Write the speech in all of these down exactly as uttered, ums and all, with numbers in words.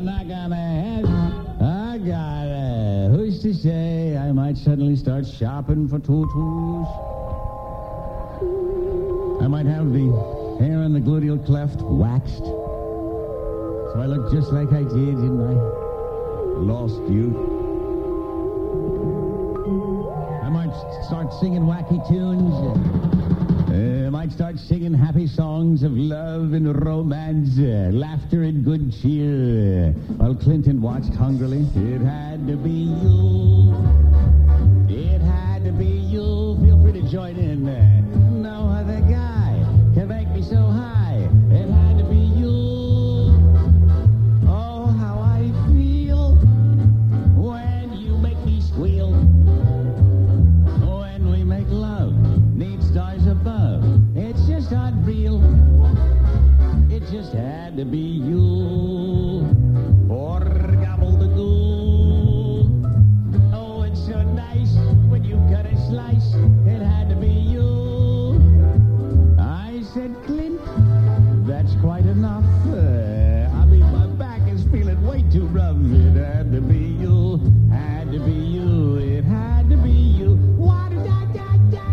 knock on the head. I got it. Who's to say I might suddenly start shopping for tutus? I might have the hair in the gluteal cleft waxed, so I look just like I did in my lost youth. I might start singing wacky tunes. Uh, I might start singing happy songs of love and romance, uh, laughter and good cheer, uh, while Clinton watched hungrily. It had to be you. It had to be you. Feel free to join in. Uh, no other guy can make me so high. It had to be you. Oh, how I feel when you make me squeal. When we make love, need stars above. It's just unreal. It just had to be you. Or gobble the goo. Oh, it's so nice when you cut a slice. It had to be you. I said, Clint, that's quite enough. Uh, I mean, my back is feeling way too rough. It had to be you. Had to be you. It had to be you. What da da da.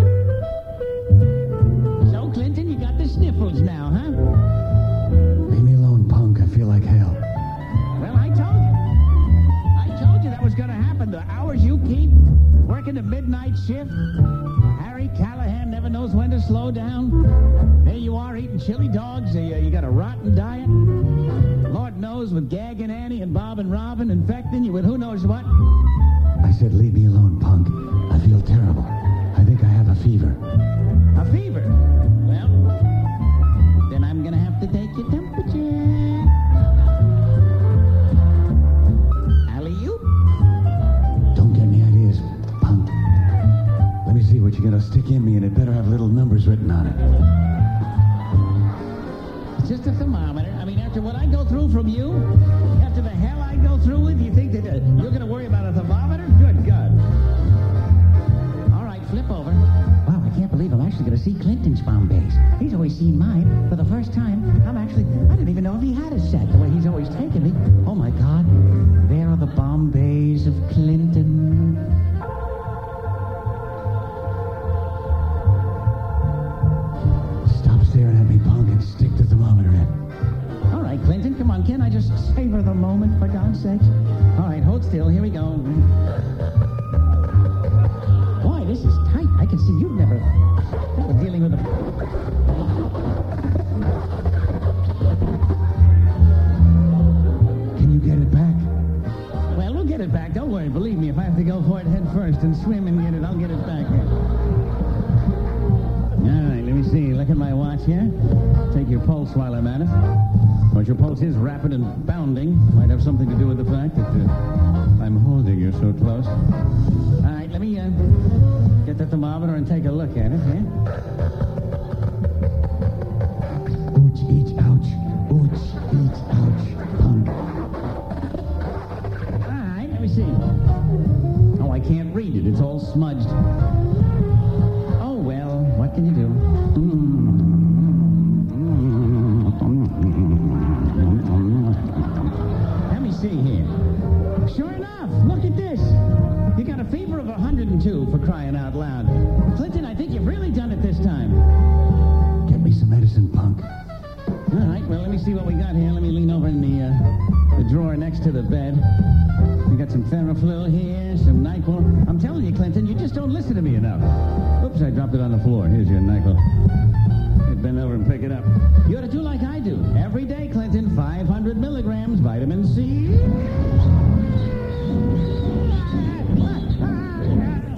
So, Clinton, you got the sniffles now, huh? Leave me alone, punk. I feel like hell. Well, I told you. I told you that was going to happen. The hours you keep working the midnight shift. Harry Callahan never knows when to slow down. There you are eating chili dogs. You, you got a rotten diet. Lord knows with Gag and Annie and Bob and Robin infecting you with who knows what. I said, leave me alone, punk. I feel terrible. I think I have a fever. A fever? Well, then I'm going to have to take your temperature. Alley-oop? Don't get any ideas, punk. Let me see what you're going to stick in me, and it better have little numbers written on it. It's just a thermometer. I mean, after what I go through from you, after the hell I go through with, you think that uh, you're going to worry about a thermometer? Good God. All right, flip over. Wow, I can't believe I'm actually going to see Clinton's Bombays. He's always seen mine. For the first time, I'm actually, I didn't even know if he had a set the way he's always taken me. Oh, my God. There are the Bombays of Clinton. Stop staring at me, punk, and stick the thermometer in. All right, Clinton, come on. Can't I just savor the moment, for God's sake? All right, hold still. Here we go. Boy, this is tight. I can see you've never, never dealing with a... Can you get it back? Well, we'll get it back. Don't worry. Believe me, if I have to go for it head first and swim and get it, I'll get it back. All right, let me see. Look at my watch here. Take your pulse while I'm at it. But your pulse is rapid and bounding. Might have something to do with the fact that uh, I'm holding you so close. All right, let me uh, get the thermometer and take a look at it, yeah? Ouch, each, ouch. Ouch, each, ouch. Punk. All right, let me see. Oh, I can't read it. It's all smudged. Oh, well, what can you do? Let me see here. Sure enough, look at this. You got a fever of one hundred two, for crying out loud. Clinton, I think you've really done it this time. Get me some medicine, punk. All right, well, let me see what we got here. Let me lean over in the, uh, the drawer next to the bed. We got some Theraflu here, some NyQuil. I'm telling you, Clinton, you just don't listen to me enough. Oops, I dropped it on the floor. Here's your NyQuil. Bend over and pick it up. You ought to do like I do. Every day, Clinton, five hundred milligrams vitamin C.